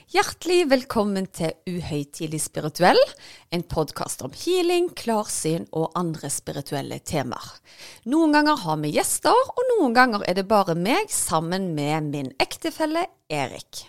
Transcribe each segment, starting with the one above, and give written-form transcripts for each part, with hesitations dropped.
Hjertelig velkommen til Uhøytidelig Spirituell, en podcast om healing, klarsyn og andre spirituelle temaer. Noen ganger har vi gjester, og noen ganger er det bare meg sammen med min ektefelle Erik.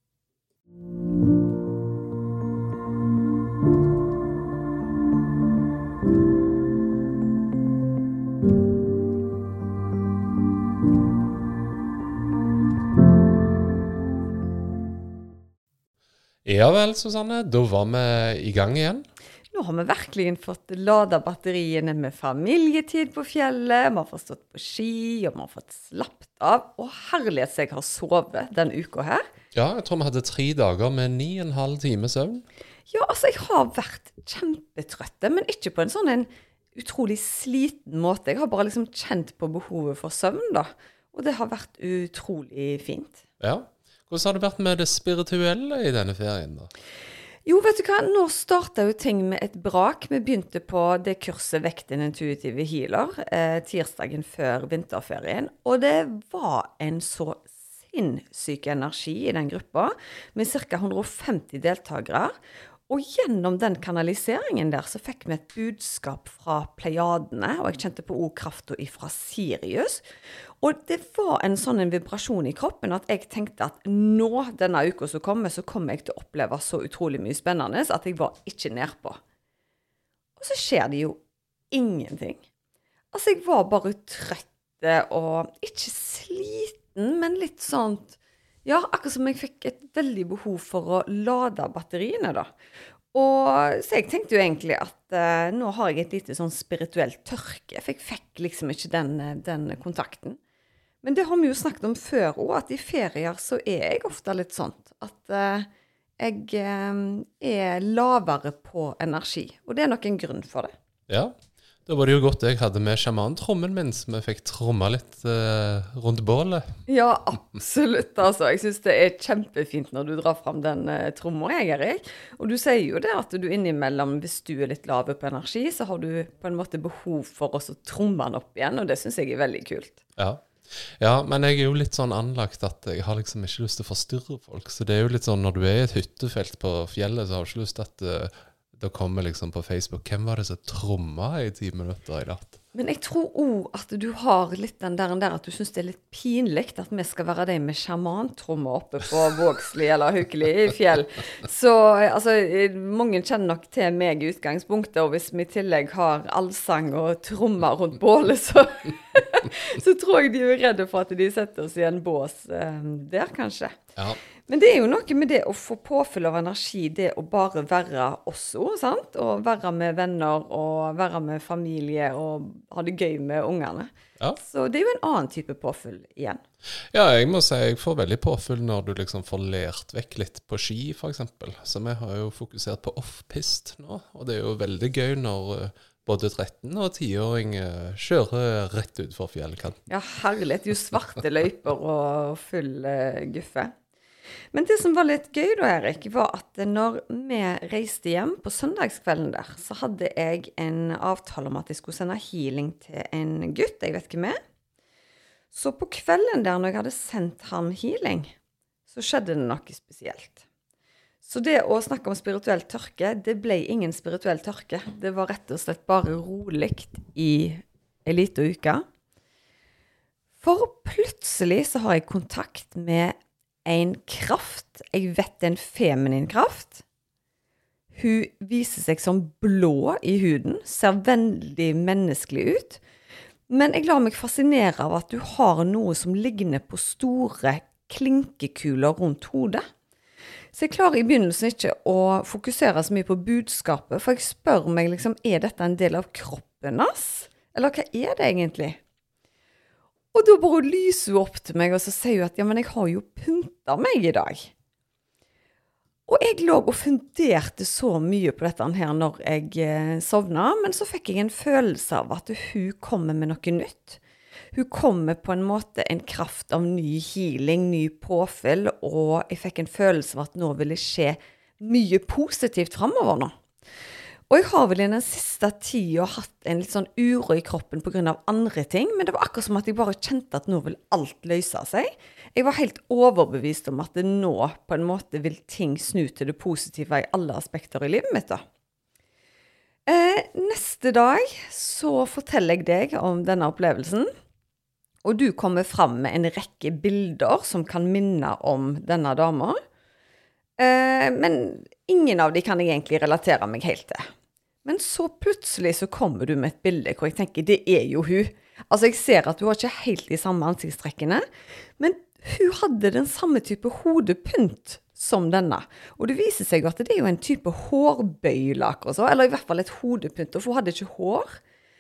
Ja vel, Susanne, da var vi i gang igjen. Nå har vi virkelig fått ladet batteriene med familietid på fjellet, vi har fått stått på ski, og vi har fått slappet av, og herlighet så jeg har sovet den uka her. Ja, jeg tror vi hadde 3 dager med 9,5 timer søvn. Ja, altså jeg har vært kjempetrøtte, men ikke på en sånn en utrolig sliten måte. Jeg har bare liksom kjent på behovet for søvn da, og det har vært utrolig fint. Ja. Hvordan har det vært med det spirituelle i denne ferien da? Jo, vet du hva? Nå startet jo ting med et brak. Vi begynte på det kurset Vekt din intuitive healer tirsdagen før vinterferien. Og det var en så sinnssyk energi i den gruppa, med ca. 150 deltagere. Og gjennom den kanaliseringen der så fikk vi et budskap fra Pleiadene, og jeg kjente på ordkraften fra Sirius. Og det var en sånn en vibrasjon i kroppen at jeg tenkte at nå, denne uka som kommer, så kommer jeg til å oppleve så utrolig mye spennende at jeg var ikke nedpå. Og så skjer det jo ingenting. Altså, jeg var bare trøtt og ikke sliten, men litt sånn, ja, akkurat som jeg fikk et veldig behov for å lade batteriene da. Og så jeg tenkte jo egentlig at nå har jeg et lite sånn spirituelt tørke, for jeg fikk liksom ikke den kontakten. Men det har vi jo snakket om før også, at i ferier så er jeg ofte litt sånn at jeg er lavere på energi, og det er nok en grunn for det. Ja, da var det jo godt jeg hadde med sjamantrommen min, så vi fikk tromme litt rundt bålet. Ja, absolutt. Altså. Jeg synes det er kjempefint når du drar frem den trommen, Erik. Og du sier jo det at du innimellom, hvis du er litt lave på energi, så har du på en måte behov for å tromme den opp igjen, og det synes jeg er veldig kult. Ja, men jeg er jo litt sånn anlagt at jeg har liksom ikke lyst til å forstyrre folk, så det er jo litt sånn når du er i et hyttefelt på fjellet, så har du ikke lyst til at da kommer liksom på Facebook, hvem var det som trommet i 10 minutter i natt? Men jeg tror også at du har litt den der at du synes det er litt pinligt at vi skal være de med sjamantrommer oppe på Vågsli eller Haukeli i fjell. Så altså, mange kjenner nok til meg i utgangspunktet, og hvis vi i tillegg har allsang og trommer rundt bålet, så, så tror jeg de er redde for at de setter oss i en bås der kanskje. Ja. Men det er jo noe med det å få påfyll av energi, det å bare være også, sant? Og være med venner, og være med familie, og ha det gøy med ungene. Ja. Så det er jo en annen type påfyll igjen. Ja, jeg må si jeg får veldig påfyll når du liksom får lært vekk litt på ski, for eksempel. Så vi har jo fokusert på off-pist nå, og det er jo veldig gøy når både 13- og 10-åring kjører rett ut for fjellkanten. Ja, herlig. Det er jo svarte løyper og full guffe. Men det som var litt gøy da, Erik, var at når vi reiste hjem på søndagskvelden der, så hadde jeg en avtale om at jeg skulle sende healing til en gutt, jeg vet ikke med. Så på kvelden der, når jeg hadde sendt han healing, så skjedde det noe spesielt. Så det å snakke om spirituell tørke, det ble ingen spirituell tørke. Det var rett og slett bare roligt i en liten uke. For plutselig så har jeg kontakt med en kraft, jeg vet en feminin kraft. Hun viser seg som blå i huden, ser veldig menneskelig ut. Men jeg lar meg fascinere av at du har noe som ligner på store klinkekuler rundt hodet. Så jeg klarer i begynnelsen ikke å fokusere så mye på budskapet, for jeg spør meg liksom, er dette en del av kroppen hans? Eller hva er det egentlig? Og da bare lyser hun opp til meg, og så sier hun at ja, men jeg har jo pyntet meg i dag. Og jeg lå og funderte så mye på dette her når jeg sovnet, men så fikk jeg en følelse av at hun kommer med noe nytt. Hun kommer på en måte en kraft av ny healing, ny påfyll, og jeg fikk en følelse av at nå vil det skje mye positivt fremover nå. Og jeg har vel i den siste tiden hatt en litt sånn uro i kroppen på grunn av andre ting, men det var akkurat som at jeg bare kjente at nå vil alt løse seg. Jeg var helt overbevist om at det nå på en måte vil ting snu til det positive i alle aspekter i livet mitt da. Neste dag så forteller jeg deg om denne opplevelsen, og du kommer fram med en rekke bilder som kan minne om denne dama. Men ingen av de kan jeg egentlig relatere meg helt til. Men så plutselig så kommer du med et bilde hvor jeg tenker, det jo hun. Altså jeg ser at du har ikke helt de samme ansiktstrekkene, men hun hadde den samme type hodepynt som denne. Og det viser seg jo at det jo en type hårbøyle akkurat så, eller i hvert fall et hodepynt, og hun hadde ikke hår.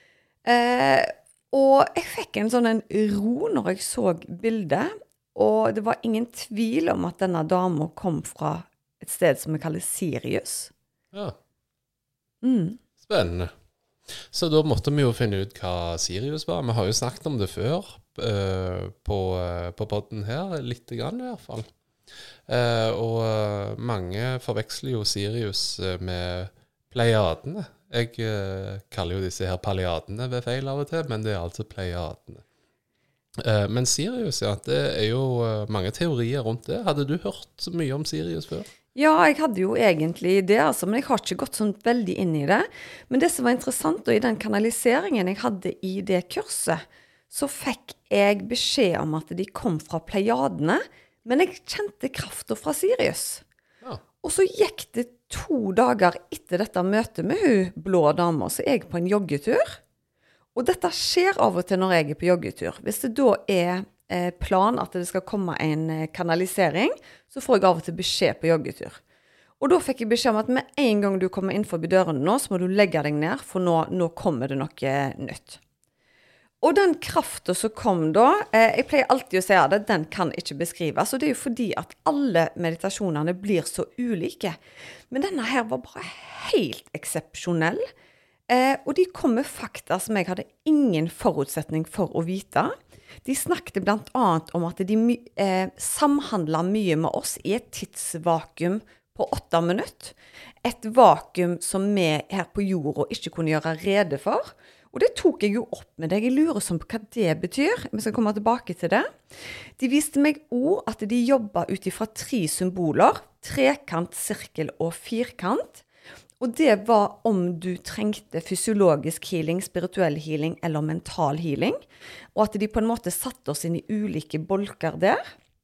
Og jeg fikk en sånn en ro når jeg så bildet, og det var ingen tvil om at denne dama kom fra et sted som vi kaller Sirius. Ja. Spennende. Så da måtte vi jo finne ut hva Sirius var. Vi har jo snakket om det før på podden her, litt grann i hvert fall. Og mange forveksler jo Sirius med Pleiadene. Jeg kaller jo disse her Pleiadene ved feil av og til, men det altså Pleiadene. Men Sirius, ja, det jo mange teorier rundt det. Hadde du hørt så mye om Sirius før? Ja, jeg hadde jo egentlig det, altså, men jeg har ikke gått sånn veldig inn i det. Men det som var interessant, og i den kanaliseringen jeg hadde i det kurset, så fikk jeg beskjed om at de kom fra Pleiadene, men jeg kjente kraften fra Sirius. Ja. Og så gikk det 2 dager etter dette møtet med hun blå dama, så jeg på en joggetur. Og dette skjer av og til når jeg på joggetur. Hvis det da plan at det skal komme en kanalisering, så får jeg av og til beskjed på joggetur. Og da fikk jeg beskjed om at med en gang du kommer inn forbi dørene nå, så må du legge deg ned, for nå kommer det noe nytt. Og den kraften som kom da, jeg pleier alltid å si at den kan ikke beskrives, og det jo fordi at alle meditasjonene blir så ulike. Men denne her var bare helt eksepsjonell, og de kom med fakta som jeg hadde ingen forutsetning for å vite. De snakket blant annet om at de samhandler mye med oss i et tidsvakuum på 8 minutter. Et vakuum som vi her på jorda ikke kunne gjøre rede for. Og det tok jeg jo opp med deg. Jeg lurer sånn på hva det betyr. Vi skal komme tilbake til det. De viste meg også at de jobber ut ifra 3 symboler. Trekant, sirkel og firkant. Og det var om du trengte fysiologisk healing, spirituell healing eller mental healing. Og at de på en måte satte oss inn i ulike bolker der.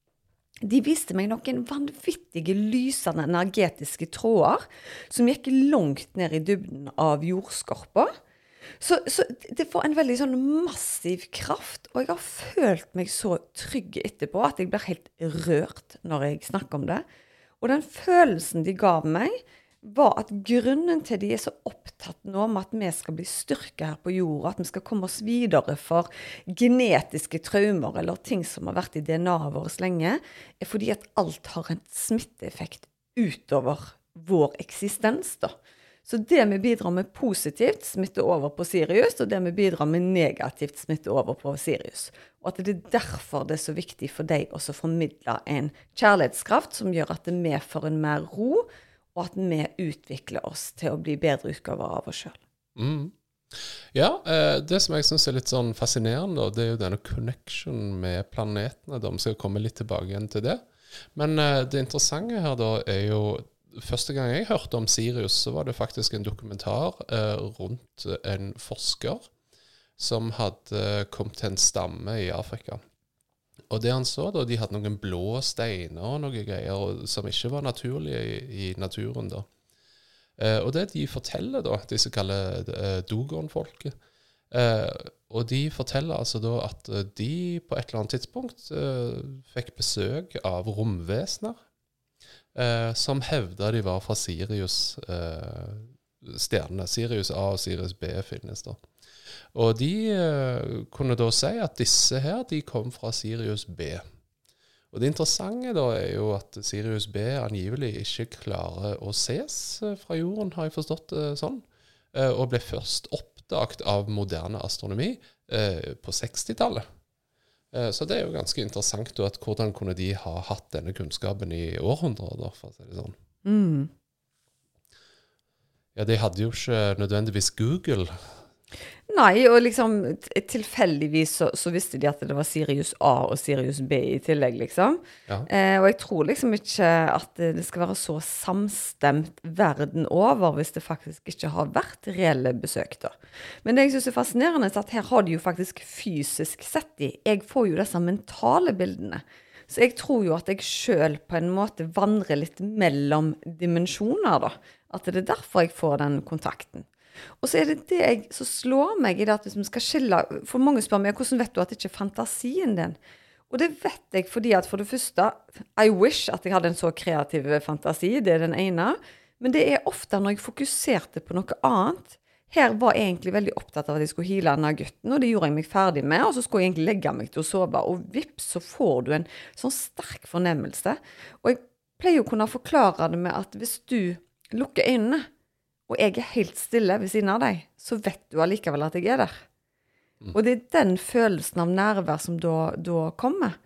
De viste meg noen vanvittige, lysende, energetiske tråder som gikk langt ned i dybden av jordskorpa. Så det var en veldig sånn massiv kraft, og jeg har følt meg så trygg etterpå at jeg blir helt rørt når jeg snakker om det. Og den følelsen de gav meg, var at grunnen til de så opptatt nå med at vi skal bli styrket her på jorda, at vi skal komme oss videre for genetiske traumer eller ting som har vært i DNA-et vårt lenge, fordi at alt har en smitteeffekt utover vår eksistens da. Så det vi bidrar med positivt smitter over på Sirius, og det vi bidrar med negativt smitter over på Sirius. Og at det derfor det så viktig for deg også å formidle en kjærlighetskraft som gjør at vi får en mer ro, og at vi utvikler oss til å bli bedre utgaver av oss selv. Ja, det som jeg synes litt sånn fascinerende, det jo denne connection med planetene. Vi skal komme litt tilbake igjen til det. Men det interessante her da jo, første gang jeg hørte om Sirius, så var det faktisk en dokumentar rundt en forsker som hadde kommet til en stamme i Afrika. Og det han så da, de hadde noen blå steiner og noen greier som ikke var naturlige i naturen da. Og det de forteller da, de som kaller Dogon-folket, og de forteller altså da at de på et eller annet tidspunkt fikk besøk av romvesener som hevdet de var fra Sirius stjernene. Sirius A og Sirius B finnes da. Og de kunne da si at disse her, de kom fra Sirius B. Og det interessante da jo at Sirius B angivelig ikke klarer å ses fra jorden, har jeg forstått det sånn, og ble først oppdaget av moderne astronomi på 60-tallet. Så det jo ganske interessant da, at hvordan kunne de ha hatt denne kunnskapen i århundrer da, for å si det sånn. Ja, de hadde jo ikke nødvendigvis Google. Nei, og liksom tilfeldigvis så visste de at det var Sirius A og Sirius B i tillegg, liksom. Ja. Og jeg tror liksom ikke at det skal være så samstemt verden over hvis det faktisk ikke har vært reelle besøk, da. Men det jeg synes er fascinerende er at her har de jo faktisk fysisk sett de. Jeg får jo disse mentale bildene. Så jeg tror jo at jeg selv på en måte vandrer litt mellom dimensjoner, da. At det er derfor jeg får den kontakten. Og så er det som slår meg i det at hvis vi skal skille, for mange spør meg, hvordan vet du at det ikke er fantasien din? Og det vet jeg fordi at for det første, I wish at jeg hadde en så kreativ fantasi, det er den ene, men det er ofte når jeg fokuserte på noe annet. Her var jeg egentlig veldig opptatt av at jeg skulle heale denne gutten, og det gjorde jeg meg ferdig med, og så skulle jeg egentlig legge meg til å sove, og vips, så får du en sånn sterk fornemmelse. Og jeg pleier å kunne forklare det med at hvis du lukker øynene, og jeg er helt stille ved siden av deg, så vet du allikevel at jeg er der. Og det er den følelsen av nærvær som da kommer.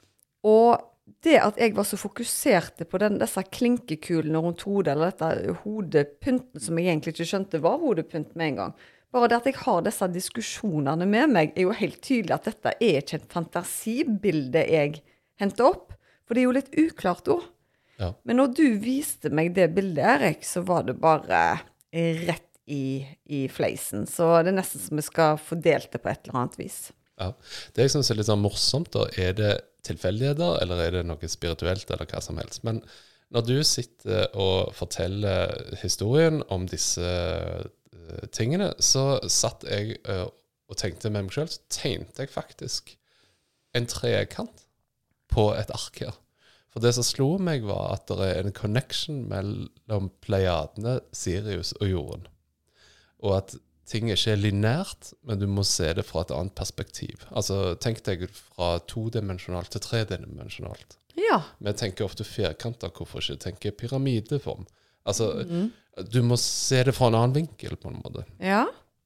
Og det at jeg var så fokuserte på disse klinkekulene rundt hodet, eller dette hodepynten som jeg egentlig ikke skjønte var hodepynt med en gang. Bare det at jeg har disse diskusjonene med meg, er jo helt tydelig at dette er ikke et fantasibilde jeg henter opp. For det er jo litt uklart også. Ja. Men når du viste meg det bildet, Erik, så var det bare rett i fleisen. Så det er nesten som vi skal fordele det på et eller annet vis. Ja. Det jeg synes er litt sånn morsomt da, er det tilfeldigheter, eller er det noe spirituelt, eller hva som helst. Men når du sitter og forteller historien om disse tingene, så satt jeg og tenkte med meg selv, så tegnte jeg faktisk en trekant på et ark her. For det som slo meg var at det er en connection mellom Pleiadene, Sirius og jorden. Og at ting ikke er lineært, men du må se det fra et annet perspektiv. Altså, tenk deg fra todimensjonalt til tredimensjonalt. Ja. Vi tenker ofte firkanter, hvorfor ikke tenke pyramideform? Altså, du må se det fra en annen vinkel på en måte. Ja.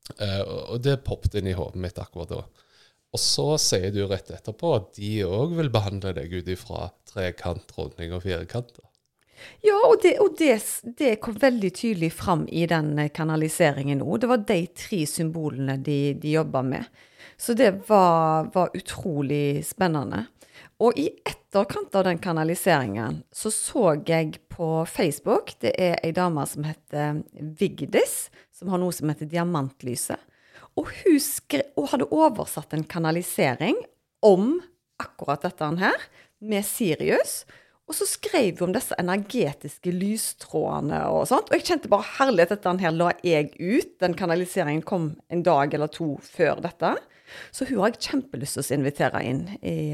Og det poppet inn i hodet mitt akkurat da. Og så sier du rett etterpå at de også vil behandle deg ut ifra trekant, runding og firkanter. Ja, og det kom veldig tydelig fram i den kanaliseringen nå. Det var de 3 symbolene de jobbet med. Så det var utrolig spennende. Og i etterkant av den kanaliseringen så jeg på Facebook, det er en dame som heter Vigdis, som har noe som heter Diamantlyset. Og hun hadde oversatt en kanalisering om akkurat dette her, med Sirius. Og så skrev vi om disse energetiske lystrådene og sånt. Og jeg kjente bare herlighet, dette her la jeg ut. Den kanaliseringen kom en dag eller 2 før dette. Så hun har jeg kjempelyst til å invitere inn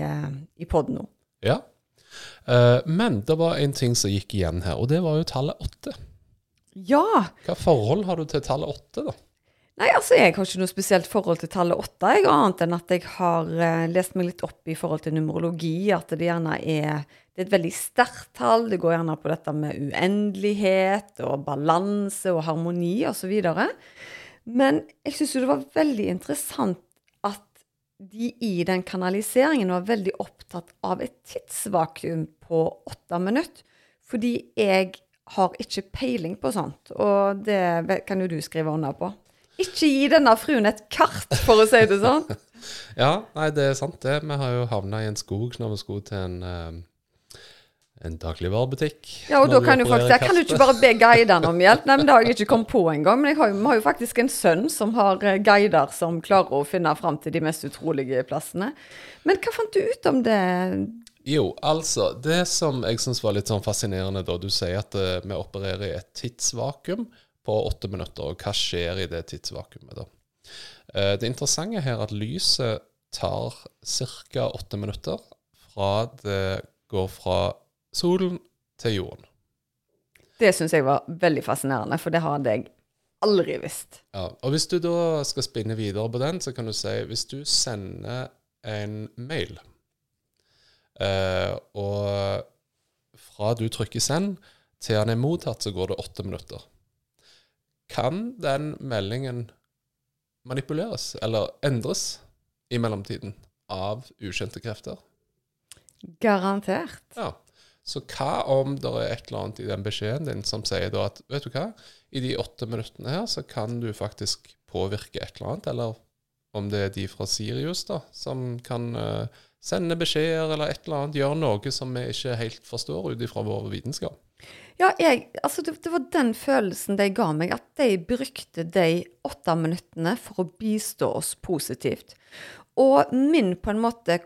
i podden nå. Ja, men det var en ting som gikk igjen her, og det var jo tallet 8. Ja! Hva forhold har du til tallet 8 da? Nei, altså jeg har ikke noe spesielt forhold til tallet 8, annet enn at jeg har lest meg litt opp i forhold til numerologi, at det gjerne det er et veldig sterkt tall, det går gjerne på dette med uendelighet og balanse og harmoni og så videre. Men jeg synes jo det var veldig interessant at de i den kanaliseringen var veldig opptatt av et tidsvakuum på 8 minutter, fordi jeg har ikke peiling på sånt, og det kan jo du skrive under på. Ikke gi denne fruen et kart, for å si det sånn. Ja, nei, det er sant det. Vi har jo havnet i en skog når vi skulle til en dagligvarebutikk. Ja, og da kan du ikke bare be guiderne om hjelp. Nei, men det har jeg ikke kommet på en gang. Men vi har jo faktisk en sønn som har guider som klarer å finne frem til de mest utrolige plassene. Men hva fant du ut om det? Jo, altså, det som jeg synes var litt sånn fascinerende da, du sier at vi opererer i et tidsvakuum på 8 minutter, og hva skjer i det tidsvakuumet da? Det interessante her er at lyset tar cirka 8 minutter fra det går fra solen til jorden. Det synes jeg var veldig fascinerende, for det hadde jeg aldri visst. Ja, og hvis du da skal spinne videre på den, så kan du si, hvis du sender en mail, og fra du trykker send til han er mottatt, så går det 8 minutter. Kan den meldingen manipuleres eller endres i mellomtiden av ukjente krefter? Garantert. Ja, Så hva om det et eller annet i den beskjeden din som sier da at, vet du hva, i de 8 minuttene her så kan du faktisk påvirke et eller annet, eller om det de fra Sirius da, som kan sende beskjeder eller et eller annet, gjøre noe som vi ikke helt forstår ut ifra vår vitenskap. Ja, altså det var den følelsen de ga meg, at de brukte de 8 minuttene for å bistå oss positivt. Og min på en måte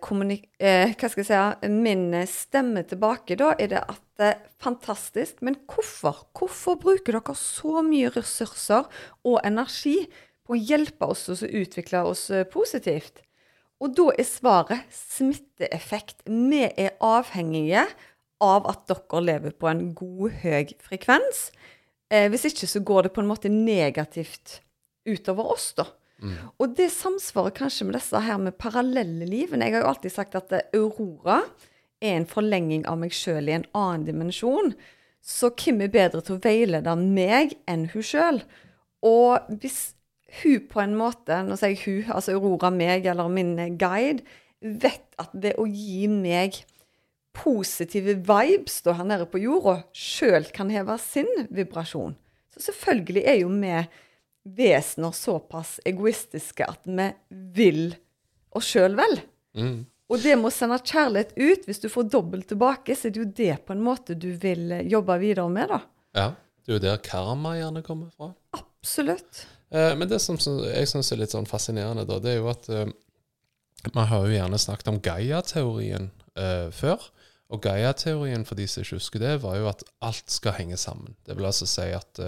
min stemme tilbake da, er det at fantastisk, men hvorfor? Hvorfor bruker dere så mye ressurser og energi på å hjelpe oss å utvikle oss positivt? Og da er svaret smitteeffekt. Vi er avhengige av at dere lever på en god, høy frekvens. Hvis ikke så går det på en måte negativt utover oss da. Og det samsvarer kanskje med disse her med parallelle livene. Jeg har jo alltid sagt at Aurora er en forlenging av meg selv i en annen dimensjon. Så hvem er bedre til å veilede meg enn hun selv? Og hvis hun på en måte, nå sier jeg hun, altså Aurora meg, eller min guide, vet at det å gi meg positive vibes da her nede på jorda, selv kan heve sin vibrasjon. Så selvfølgelig er jo vi vesener såpass egoistiske at vi vil oss selv vel. Og det må sende kjærlighet ut. Hvis du får dobbelt tilbake, så er det jo det på en måte du vil jobbe videre med da. Ja, det er jo der karma gjerne kommer fra. Absolutt. Men det som jeg synes er litt sånn fascinerende da, det er jo at man har jo gjerne snakket om Gaia-teorien før. Og Gaia-teorien, for de som ikke husker det, var jo at alt skal henge sammen. Det vil altså si at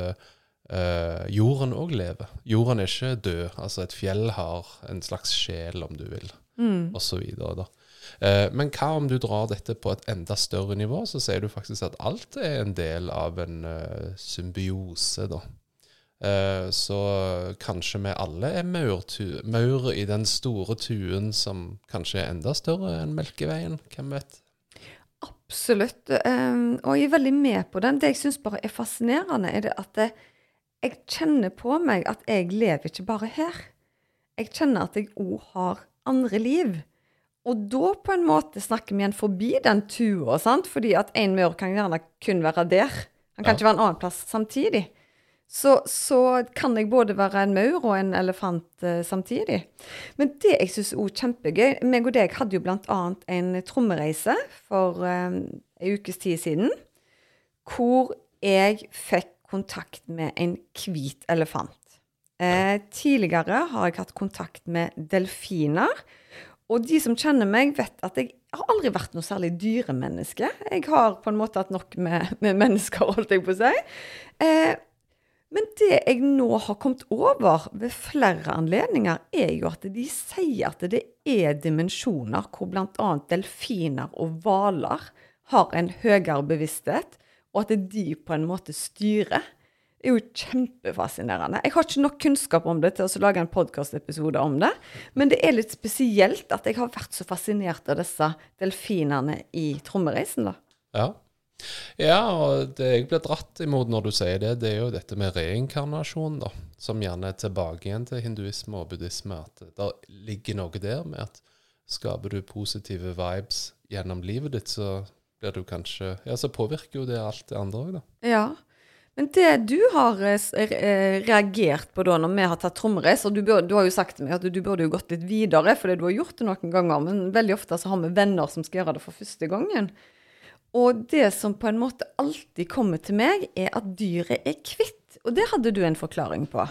jorden også lever. Jorden er ikke død. Altså et fjell har en slags sjel, om du vil, og så videre da. Men hva om du drar dette på et enda større nivå, så sier du faktisk at alt er en del av en symbiose da. Så kanskje vi alle er maur i den store tuen som kanskje er enda større enn Melkeveien, hvem vet? Absolutt, og jeg er veldig med på den. Det jeg synes bare er fascinerende er det at jeg kjenner på meg at jeg lever ikke bare her. Jeg kjenner at jeg også har andre liv. Og da på en måte snakker vi igjen forbi den tua, sant? Fordi at en maur kan gjerne kun være der. Han kan ikke være en annen plass samtidig. Så kan jeg både være en maur og en elefant samtidig. Men det jeg synes er også kjempegøy, meg og deg hadde jo blant annet en trommereise for en ukes tid siden, hvor jeg fikk kontakt med en hvit elefant. Tidligere har jeg hatt kontakt med delfiner, og de som kjenner meg vet at jeg har aldri vært noe særlig dyremenneske. Jeg har på en måte hatt nok med mennesker, holdt jeg på å si. Men det jeg nå har kommet over ved flere anledninger er jo at de sier at det er dimensjoner hvor blant annet delfiner og hvaler har en høyere bevissthet, og at de på en måte styrer. Det er jo kjempefascinerende. Jeg har ikke nok kunnskap om det til å lage en podcast-episode om det, men det er litt spesielt at jeg har vært så fascinert av disse delfinene i trommereisen da. Ja, og det jeg blir dratt imot når du sier det, det er jo dette med reinkarnasjon da, som gjerne er tilbake igjen til hinduisme og buddhisme, at det ligger noe der med at skaper du positive vibes gjennom livet ditt, så blir du kanskje, ja, så påvirker jo det alt det andre også da. Ja, men det du har reagert på da når vi har tatt trommereis, og du har jo sagt til meg at du burde jo gått litt videre, fordi du har gjort det noen ganger, men veldig ofte så har vi venner som skal gjøre det for første gangen. Og det som på en måte alltid kommer til meg er at dyret er kvitt, og det hadde du en forklaring på.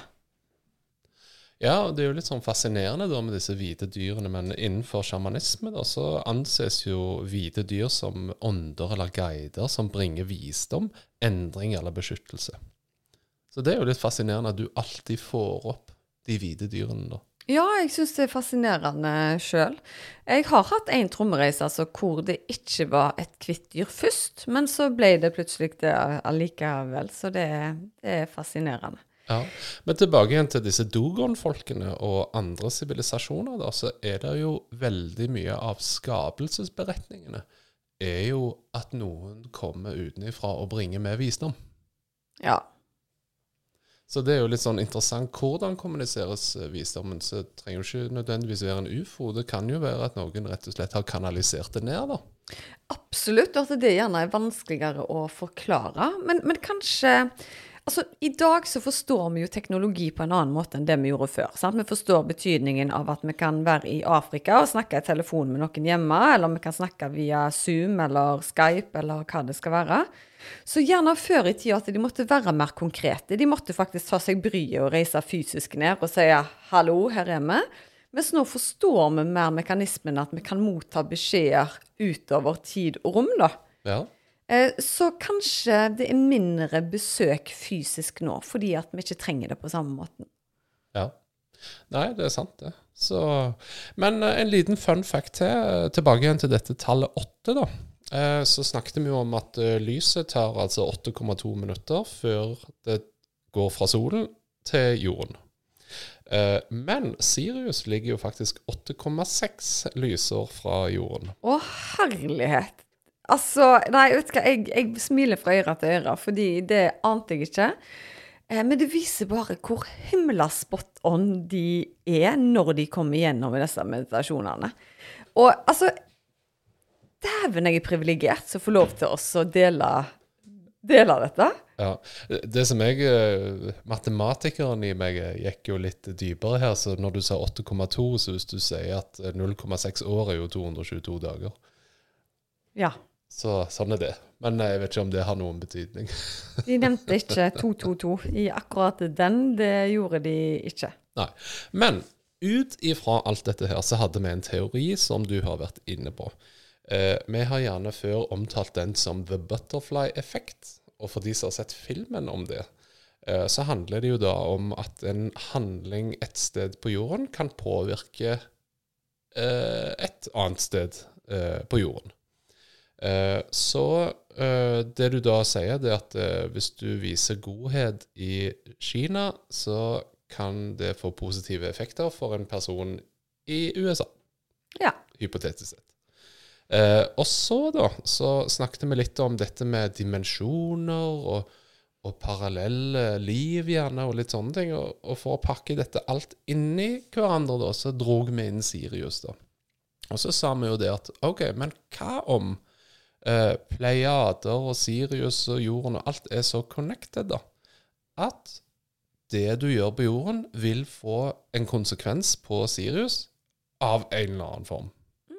Ja, og det er jo litt sånn fascinerende da med disse hvite dyrene, men innenfor shamanisme da, så anses jo hvite dyr som ånder eller guider som bringer visdom, endring eller beskyttelse. Så det er jo litt fascinerende at du alltid får opp de hvite dyrene da. Ja, jeg synes det er fascinerende selv. Jeg har hatt en trommereise altså, hvor det ikke var et kvitt dyr først, men så ble det plutselig det allikevel, så det er fascinerende. Ja, men tilbake igjen til disse Dogon-folkene og andre sivilisasjoner da, så er det jo veldig mye av skapelsesberetningene er jo at noen kommer utenifra og bringer med visdom. Ja. Så det er jo litt sånn interessant hvordan kommuniseres visdommen, så det trenger jo ikke nødvendigvis være en UFO, det kan jo være at noen rett og slett har kanalisert det ned da. Absolutt, at det gjerne er vanskeligere å forklare, men kanskje, altså i dag så forstår vi jo teknologi på en annen måte enn det vi gjorde før, sant? Vi forstår betydningen av at vi kan være i Afrika og snakke i telefon med noen hjemme, eller vi kan snakke via Zoom eller Skype eller hva det skal være. Så gjerne før i tida at de måtte være mer konkrete, de måtte faktisk ta seg bryet og reise fysisk ned og si, hallo, her er vi. Mens nå forstår vi mer mekanismen at vi kan motta beskjeder utover tid og rom da. Ja. Så kanskje det er mindre besøk fysisk nå, fordi at vi ikke trenger det på samme måten. Ja. Nei, det er sant det. Så, men en liten fun fact tilbake igjen til dette tallet 8 da. Så snakket vi jo om at lyset tar altså 8,2 minutter før det går fra solen til jorden. Men Sirius ligger jo faktisk 8,6 lysår fra jorden. Å, herlighet! Altså, nei, vet du hva, jeg smiler fra øyre til øyre, fordi det ante jeg ikke. Men det viser bare hvor himla spot on de er når de kommer gjennom i disse meditasjonene. Og altså, dæven jeg er privilegert som får lov til oss å dele dette. Ja, det som matematikeren i meg gikk jo litt dypere her, så når du sa 8,2, så hvis du sier at 0,6 år er jo 222 dager. Ja. Så sånn er det. Men jeg vet ikke om det har noen betydning. De nevnte ikke 222 i akkurat den, det gjorde de ikke. Nei, men ut ifra alt dette her, så hadde vi en teori som du har vært inne på. Vi har gjerne før omtalt den som The Butterfly Effect, og for de som har sett filmen om det, så handler det jo da om at en handling et sted på jorden kan påvirke et annet sted på jorden. Så det du da sier, det er at hvis du viser godhet i Kina, så kan det få positive effekter for en person i USA. Ja. Hypotetisk sett. Og så da, så snakket vi litt om dette med dimensjoner og parallelle liv gjerne, og litt sånne ting. Og for å pakke dette alt inn i hverandre da, så drog vi inn Sirius da. Og så sa vi jo det at, ok, men hva om Pleiader og Sirius og jorden og alt er så connected da, at det du gjør på jorden vil få en konsekvens på Sirius av en eller annen form.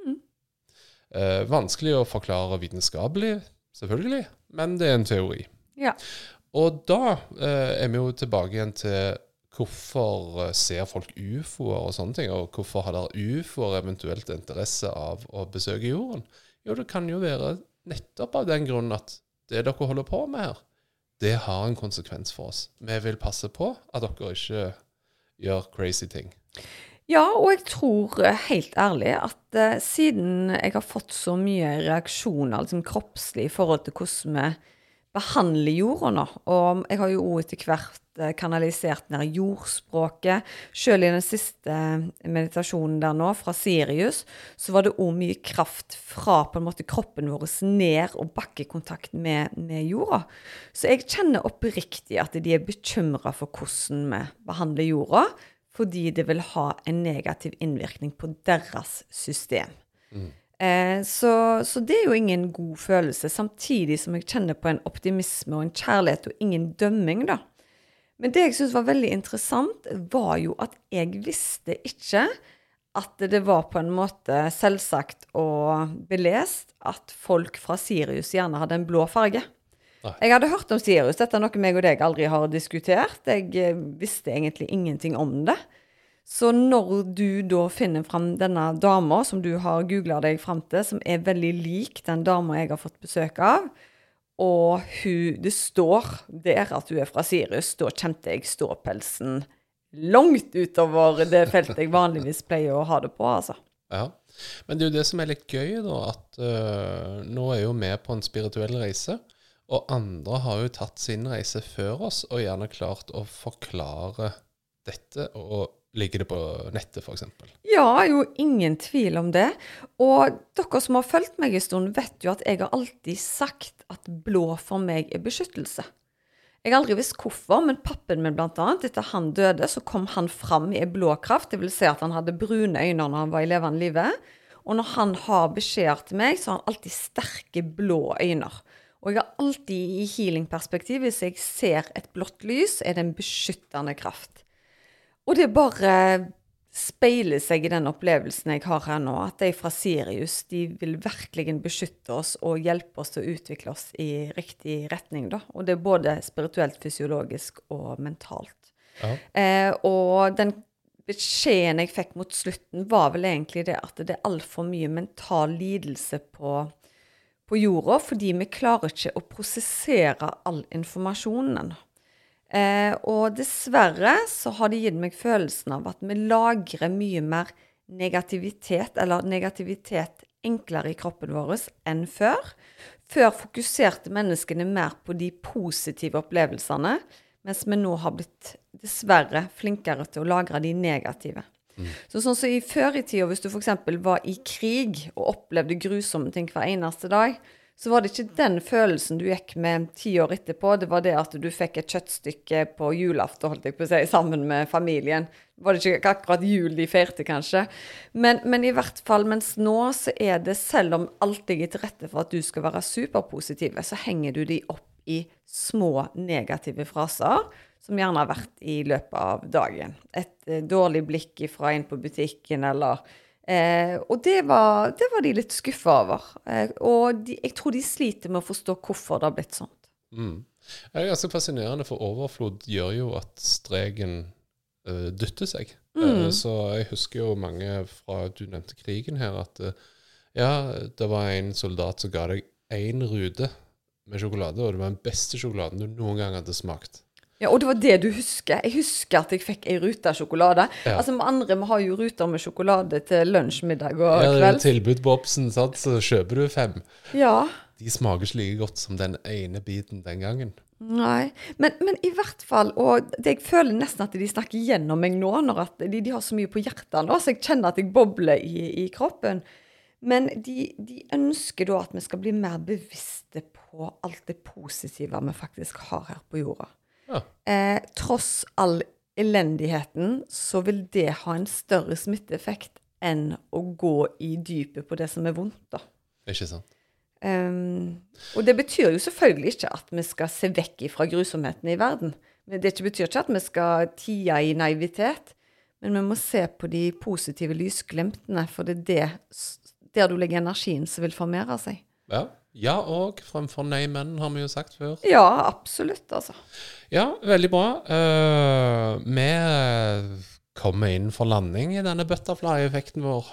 Vanskelig å forklare vitenskapelig, selvfølgelig, men det er en teori. Ja. Og da er vi jo tilbake igjen til hvorfor ser folk UFOer og sånne ting, og hvorfor har dere UFOer eventuelt interesse av å besøke jorden? Jo, det kan jo være nettopp av den grunnen at det dere holder på med her, det har en konsekvens for oss. Vi vil passe på at dere ikke gjør crazy ting. Ja, og jeg tror helt ærlig at siden jeg har fått så mye reaksjoner liksom kroppslig i forhold til hvordan vi behandler jorda nå, og jeg har jo også etter hvert kanalisert ned jordspråket. Selv i den siste meditasjonen der nå, fra Sirius, så var det også mye kraft fra på en måte kroppen vår ned og bakkekontakt med jorda. Så jeg kjenner oppriktig at de er bekymret for hvordan vi behandler jorda, fordi det vil ha en negativ innvirkning på deres system. Så det er jo ingen god følelse, samtidig som jeg kjenner på en optimisme og en kjærlighet og ingen dømming da. Men det jeg synes var veldig interessant var jo at jeg visste ikke at det var på en måte selvsagt og belest at folk fra Sirius gjerne hadde en blå farge. Nei. Jeg hadde hørt om Sirius, dette er noe meg og deg aldri har diskutert. Jeg visste egentlig ingenting om det. Så når du da finner frem denne dama som du har googlet deg frem til, som er veldig lik den dama jeg har fått besøk av, og det står der at du er fra Sirius, da kjente jeg ståpelsen langt utover det feltet jeg vanligvis pleier å ha det på, altså. Ja, men det er jo det som er litt gøy da, at nå er jo vi på en spirituell reise, og andre har jo tatt sin reise før oss, og gjerne klart å forklare dette, og ligger det på nettet for eksempel? Ja, jo ingen tvil om det. Og dere som har fulgt meg en stund vet jo at jeg har alltid sagt at blå for meg er beskyttelse. Jeg har aldri visst hvorfor, men pappen min blant annet, etter han døde, så kom han fram i blå kraft, det vil si at han hadde brune øyne når han var i levende livet. Og når han har beskjeder til meg, så har han alltid sterke blå øyne. Og jeg har alltid i healing-perspektiv, hvis jeg ser et blått lys, er det en beskyttende kraft. Og det bare speiler seg i den opplevelsen jeg har her nå, at de fra Sirius, de vil virkelig beskytte oss og hjelpe oss til å utvikle oss i riktig retning da. Og det er både spirituelt, fysiologisk og mentalt. Ja. Og den beskjeden jeg fikk mot slutten var vel egentlig det at det er alt for mye mental lidelse på jorda, fordi vi klarer ikke å prosessere all informasjonen. Og dessverre så har det gitt meg følelsen av at vi lagrer mye mer negativitet, eller negativitet enklere i kroppen vår enn før. Før fokuserte menneskene mer på de positive opplevelsene, mens vi nå har blitt dessverre flinkere til å lagre de negative. Så sånn som før i tiden, hvis du for eksempel var i krig og opplevde grusomme ting hver eneste dag, så var det ikke den følelsen du gikk med 10 år etterpå, det var det at du fikk et kjøttstykke på julaften, holdt jeg på å si, sammen med familien. Var det ikke akkurat jul de feirte, kanskje? Men i hvert fall, mens nå så er det, selv om alt ligger til rette for at du skal være superpositive, så henger du de opp i små negative fraser, som gjerne har vært i løpet av dagen. Et dårlig blikk fra en på butikken, eller... og det var de litt skuffet over. Og jeg tror de sliter med å forstå hvorfor det har blitt sånt. Det er ganske fascinerende, for overflod gjør jo at streken dytter seg. Så jeg husker jo mange fra, du nevnte krigen her, at det var en soldat som ga deg 1 rute med sjokolade, og det var den beste sjokoladen du noen gang hadde smakt. Ja, og det var det du husker. Jeg husker at jeg fikk en rute av sjokolade. Ja. Altså med andre, vi har jo ruter med sjokolade til lunsj, middag og kveld. Ja, det er tilbud på Obsen, så kjøper du 5. Ja. De smaker ikke like godt som den ene biten den gangen. Nei, men i hvert fall, og jeg føler nesten at de snakker gjennom meg nå, når at de har så mye på hjertet nå, så jeg kjenner at jeg bobler i kroppen. Men de ønsker da at vi skal bli mer bevisste på alt det positive vi faktisk har her på jorda. Ja. Tross all elendigheten så vil det ha en større smitteeffekt enn å gå i dypet på det som er vondt da. Ikke sant? Og det betyr jo selvfølgelig ikke at vi skal se vekk fra grusomheten i verden. Det betyr ikke at vi skal tie i naivitet, men vi må se på de positive lysglemtene, for det er der du legger energien som vil formere seg. Ja, og fremfor nei, men har vi jo sagt før. Ja, absolutt, altså. Ja, veldig bra. Vi kommer inn for landing i denne butterfly-effekten vår.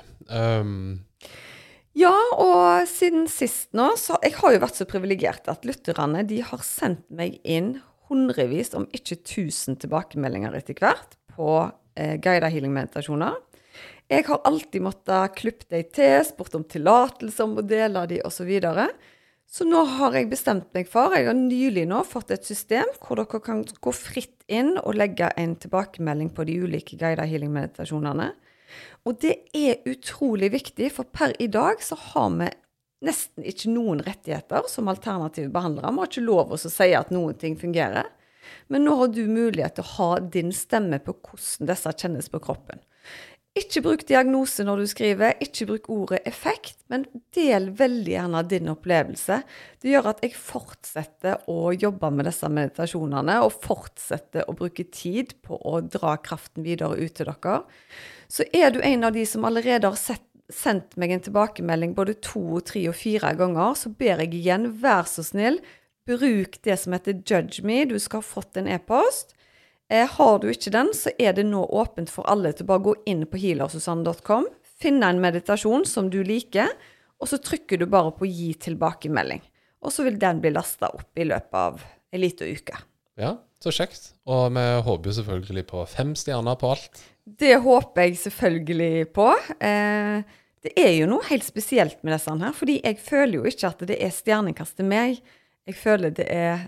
Ja, og siden sist nå, så jeg har jo vært så privilegert at lytterne, de har sendt meg inn hundrevis, om ikke 1000 tilbakemeldinger etter hvert på guided healing-meditasjoner. Jeg har alltid måttet klippe deg til, spurt om tillatelse, om å dele de, og så videre. Så nå har jeg bestemt meg for, jeg har nylig nå fått et system hvor dere kan gå fritt inn og legge en tilbakemelding på de ulike guided healing-meditasjonene. Og det er utrolig viktig, for per i dag så har vi nesten ikke noen rettigheter som alternative behandlere. Vi har ikke lov å si at noen ting fungerer. Men nå har du mulighet til å ha din stemme på hvordan disse kjennes på kroppen. Ikke bruk diagnose når du skriver, ikke bruk ordet effekt, men del veldig gjerne din opplevelse. Det gjør at jeg fortsetter å jobbe med disse meditasjonene, og fortsetter å bruke tid på å dra kraften videre ut til dere. Så er du en av de som allerede har sendt meg en tilbakemelding både 2, 3 og 4 ganger, så ber jeg igjen, vær så snill, bruk det som heter Judge Me, du skal ha fått en e-post. Har du ikke den, så er det nå åpent for alle til bare gå inn på healersusanne.com, finne en meditasjon som du liker, og så trykker du bare på gi tilbakemelding. Og så vil den bli lastet opp i løpet av en liten uke. Ja, så kjekt. Og vi håper jo selvfølgelig på 5 stjerner på alt. Det håper jeg selvfølgelig på. Det er jo noe helt spesielt med disse her, fordi jeg føler jo ikke at det er stjernekast til meg. Jeg føler det er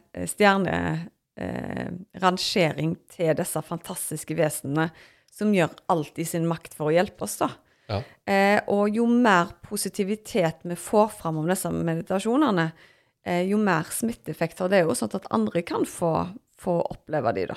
rangering til disse fantastiske vesenene som gjør alt i sin makt for å hjelpe oss da. Ja. Og jo mer positivitet vi får fram om disse meditasjonene, jo mer smitteeffekt har det jo, sånn at andre kan få oppleve de da.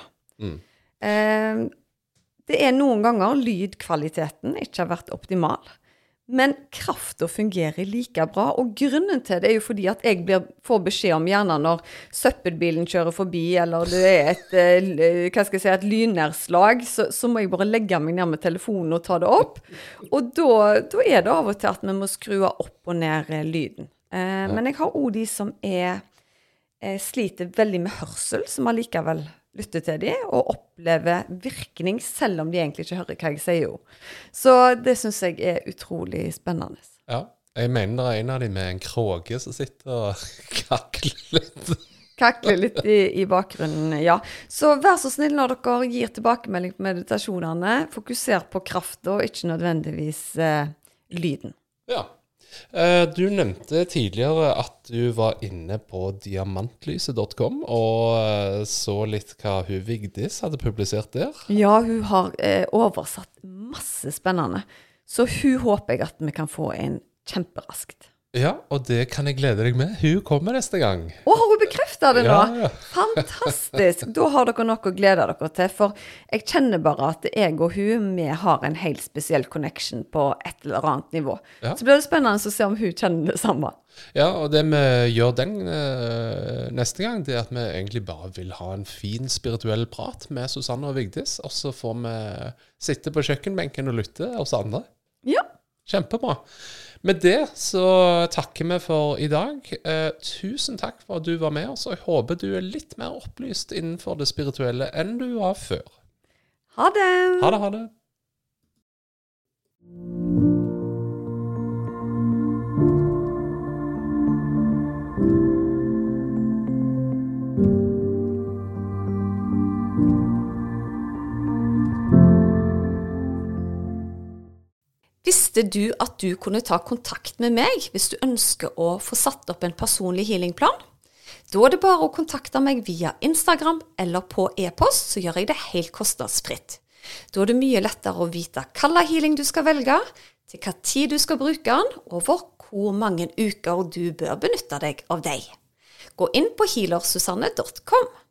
Det er noen ganger lydkvaliteten ikke har vært optimal, Men kraften fungerer like bra, og grunnen til det jo fordi at jeg får beskjed om gjerne når søppelbilen kjører forbi, eller det et lynnedslag, så må jeg bare legge meg ned med telefonen og ta det opp. Og da det av og til at vi må skru opp og ned lyden. Men jeg har også de som sliter veldig med hørsel, som allikevel lytter til de, og opplever virkning, selv om de egentlig ikke hører hva jeg sier jo. Så det synes jeg utrolig spennende. Ja, jeg mener det en av de med en kråke som sitter og kakler litt. Kakler litt i bakgrunnen, ja. Så vær så snill når dere gir tilbakemelding på meditasjonene, fokuser på kraft og ikke nødvendigvis lyden. Ja. Du nevnte tidligere at du var inne på diamantlyset.com og så litt hva hun Vigdis hadde publisert der. Ja, hun har oversatt masse spennende. Så hun håper jeg at vi kan få en kjemperaskt. Ja, og det kan jeg glede deg med. Hun kommer neste gang. Har hun bekreftet det nå? Ja. Fantastisk! Da har dere nok å glede dere til, for jeg kjenner bare at jeg og hun, vi har en helt spesiell connection på et eller annet nivå. Ja. Så blir det spennende å se om hun kjenner det samme. Ja, og det vi gjør neste gang, det at vi egentlig bare vil ha en fin spirituell prat med Susanne og Vigdis, og så får vi sitte på kjøkkenbenken og lytte oss andre. Ja. Kjempebra. Med det så takker vi for i dag. Tusen takk for at du var med oss, og jeg håper du litt mer opplyst innenfor det spirituelle enn du var før. Ha det! Ha det, ha det. Visste du at du kunne ta kontakt med meg hvis du ønsker å få satt opp en personlig healingplan? Da det bare å kontakte meg via Instagram eller på e-post, så gjør jeg det helt kostnadsfritt. Da det mye lettere å vite hvilken healing du skal velge, til hva tid du skal bruke den, og hvor mange uker du bør benytte deg av deg. Gå inn på healersusanne.com.